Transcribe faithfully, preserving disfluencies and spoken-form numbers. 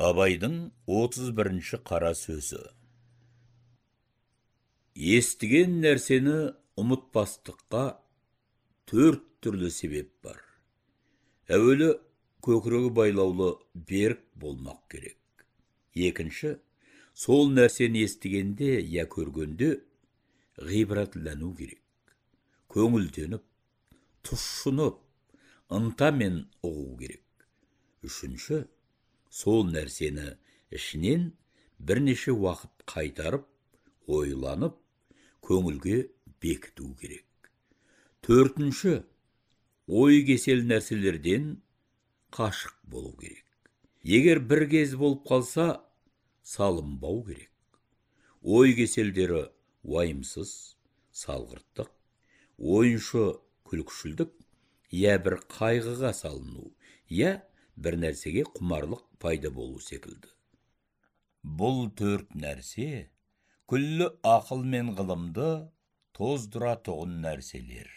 Абайдың отыз бірінші қара сөзі. Естіген нәрсені ұмытпастыққа төрт түрлі себеп бар. Әуелі көкірегі байлаулы берік болмақ керек. Екінші, сол нәрсені естігенде я көргенде ғибратлану керек. Көңілденіп, тұшынып, ынтамен ұғу керек. Үшінші, сол нәрсені ішінен бірнеше уақыт қайтарып, ойланып, көңілге бекіту керек. Төртінші, ой кесел нәрселерден қашық болу керек. Егер бір кез болып қалса, салынбау керек. Ой кеселдері уайымсыз, салғырттық, ойыншы күлкішілдік, я бір қайғыға салыну, я бір нәрсеге құмарлық пайда болу секілді. Бұл төрт нәрсе күллі ақыл мен ғылымды тоздыра тұғын нәрселер.